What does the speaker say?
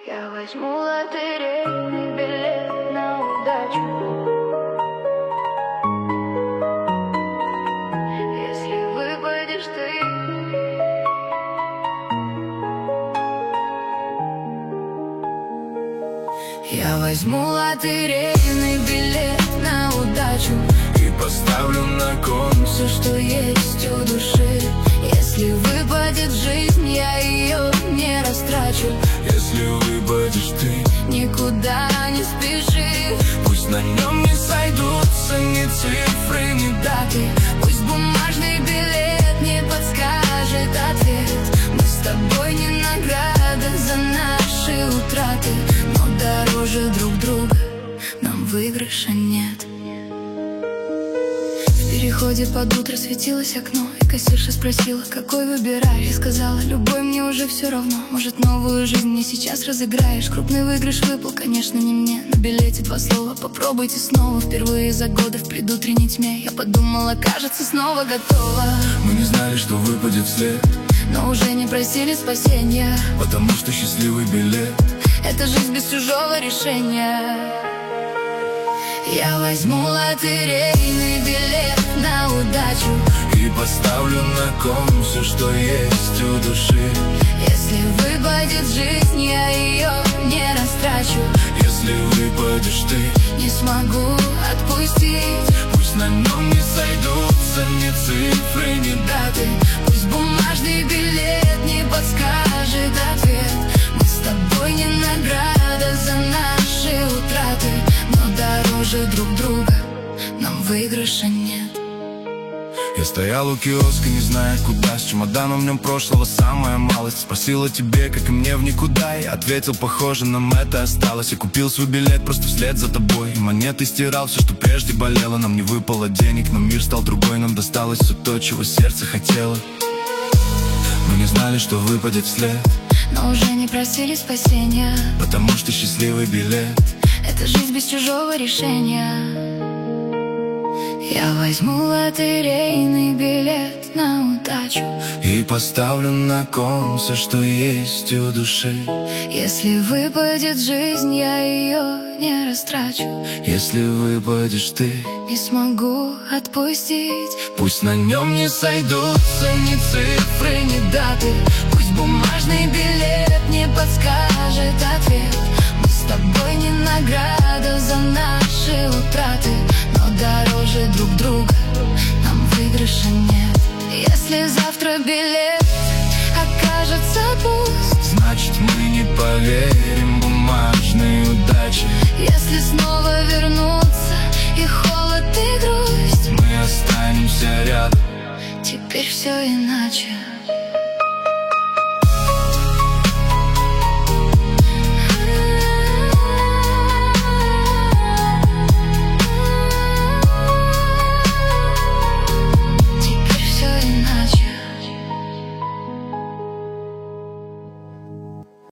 Я возьму лотерейный билет на удачу. Если выпадешь ты, я возьму лотерейный билет на удачу и поставлю на кон все, что есть у души. Если выпадет жизнь, я ее не растрачу. Если выпадешь ты, никуда не спеши. пусть на нем не сойдутся ни цифры, ни даты. Пусть бумажный билет не подскажет ответ. Мы с тобой не награда за наши утраты, но дороже друг друга нам выигрыша нет. В переходе под утро светилось окно, и кассирша спросила, какой выбираешь. Я сказала, любой, мне уже все равно. Может, новую жизнь мне сейчас разыграешь. Крупный выигрыш выпал, конечно, не мне. На билете 2 слова: попробуйте снова. Впервые за годы в предутренней тьме я подумала, кажется, снова готова. Мы не знали, что выпадет вслед, но уже не просили спасения, потому что счастливый билет — это жизнь без чужого решения. Я возьму лотерейный билет на удачу и поставлю на кон все, что есть у души. Если выпадет жизнь, я ее не растрачу. Если выпадешь ты, не смогу отпустить. пусть на нем не сойдутся ни цифры, ни даты. Пусть бумажный билет не подскажет ответ. Мы с тобой не награда за наши утраты, но дороже друг друга нам выигрыша нет. Я стоял у киоска, не зная куда, с чемоданом в нем прошлого самая малость. Спросила тебе, как и мне в никуда, я ответил, похоже, нам это осталось. Я купил свой билет просто вслед за тобой, и монеты стирал все, что прежде болело. Нам не выпало денег, но мир стал другой, нам досталось все то, чего сердце хотело. Мы не знали, что выпадет вслед, но уже не просили спасения, потому что счастливый билет — это жизнь без чужого решения. Я возьму лотерейный билет на удачу и поставлю на кон все, что есть у души. Если выпадет жизнь, я ее не растрачу. Если выпадешь ты, не смогу отпустить. пусть на нем не сойдутся ни цифры, ни даты. Пусть бумажный билет не подскажет ответ. Мы с тобой не награда за наши утраты, но дороже друг друга нам выигрыша нет. Если завтра билет окажется пуст, значит, мы не поверим бумажной удаче. если снова вернутся и холод, и грусть, мы останемся рядом. теперь все иначе.